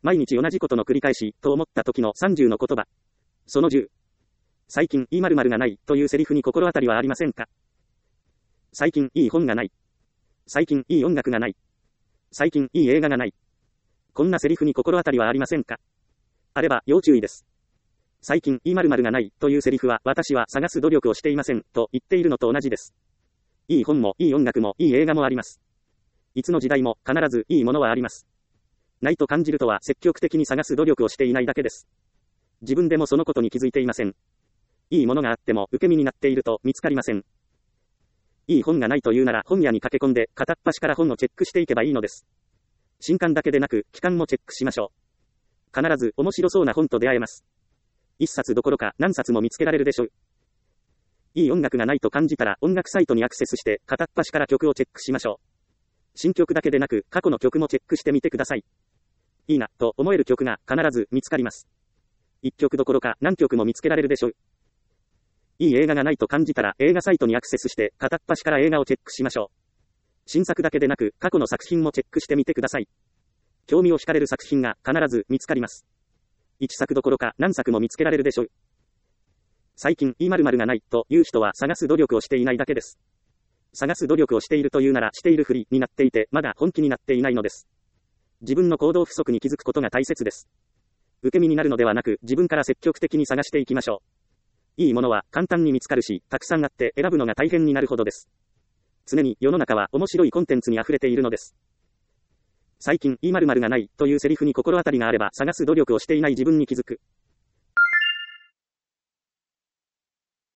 毎日同じことの繰り返し、と思った時の30の言葉。その10。最近いい〇〇がないというセリフに心当たりはありませんか？最近いい本がない。最近いい音楽がない。最近いい映画がない。こんなセリフに心当たりはありませんか？あれば要注意です。最近いい〇〇がないというセリフは私は探す努力をしていませんと言っているのと同じです。いい本もいい音楽もいい映画もあります。いつの時代も必ずいいものはあります。ないと感じるとは積極的に探す努力をしていないだけです。自分でもそのことに気づいていません。いいものがあっても受け身になっていると見つかりません。いい本がないというなら本屋に駆け込んで片っ端から本をチェックしていけばいいのです。新刊だけでなく期間もチェックしましょう。必ず面白そうな本と出会えます。一冊どころか何冊も見つけられるでしょう。いい音楽がないと感じたら音楽サイトにアクセスして片っ端から曲をチェックしましょう。新曲だけでなく過去の曲もチェックしてみてください。いいなと思える曲が必ず見つかります。一曲どころか何曲も見つけられるでしょう。いい映画がないと感じたら映画サイトにアクセスして片っ端から映画をチェックしましょう。新作だけでなく過去の作品もチェックしてみてください。興味を惹かれる作品が必ず見つかります。一作どころか何作も見つけられるでしょう。最近いい〇〇がないという人は探す努力をしていないだけです。探す努力をしているというならしているふりになっていてまだ本気になっていないのです。自分の行動不足に気づくことが大切です。受け身になるのではなく自分から積極的に探していきましょう。いいものは簡単に見つかるし、たくさんあって選ぶのが大変になるほどです。常に世の中は面白いコンテンツに溢れているのです。最近いい〇〇がないというセリフに心当たりがあれば探す努力をしていない自分に気づく。